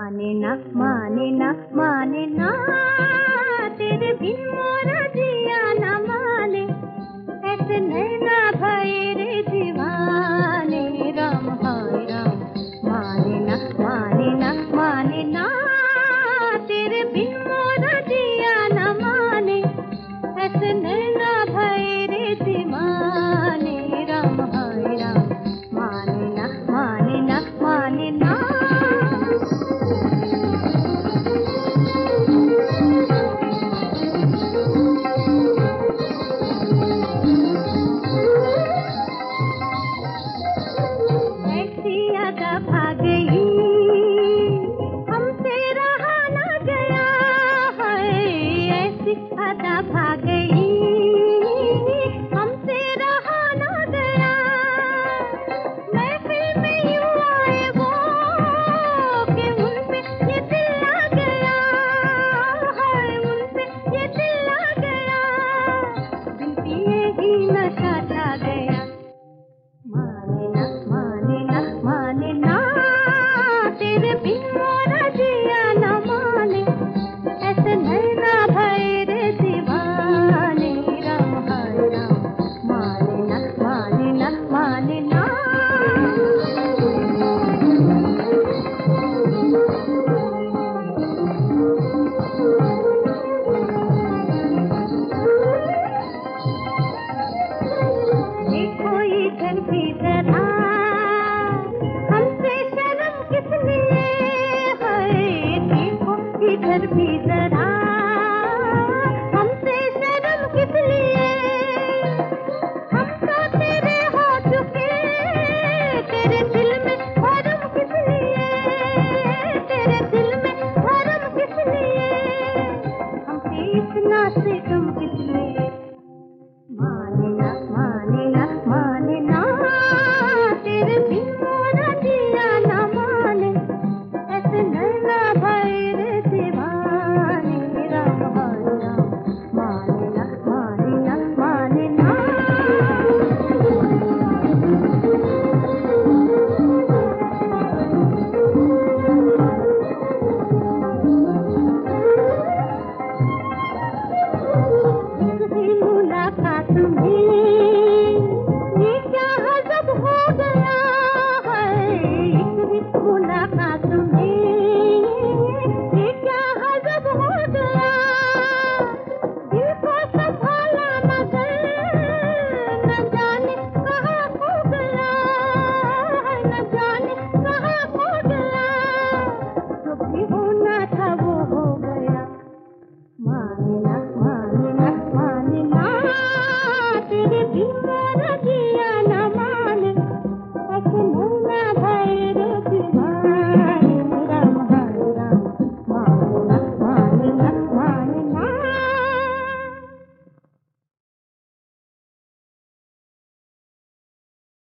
माने ना माने ना माने ना, तेरे बिन मोरा जिया ना माने, ऐसे नैना भये रे दीवाने, राम हाय राम। माने ना माने ना माने ना, तेरे बिन मोरा जिया ना माने, ऐसे नैना भये रे दीवाने, राम हाय राम। माने ना माने ना माने ना। भाग गई हमसे रहा न गया है, ऐसी अदा भाग गई हमसे रहा न गया। महफिल में यूं आए वो कि उन पे ये दिल आ गया है, उन पे ये दिल आ गया, दिल पिए ही नशा छा गया। माने ना माने ना माने ना, तेरे बिन मोरा जिया ना माने, ऐसे नैना भये रे दीवाने, राम हाय राम। माने ना माने ना माने ना। देखो इधर भी जरा, हमसे शर्म किस लिए है, देखो इधर भी जरा।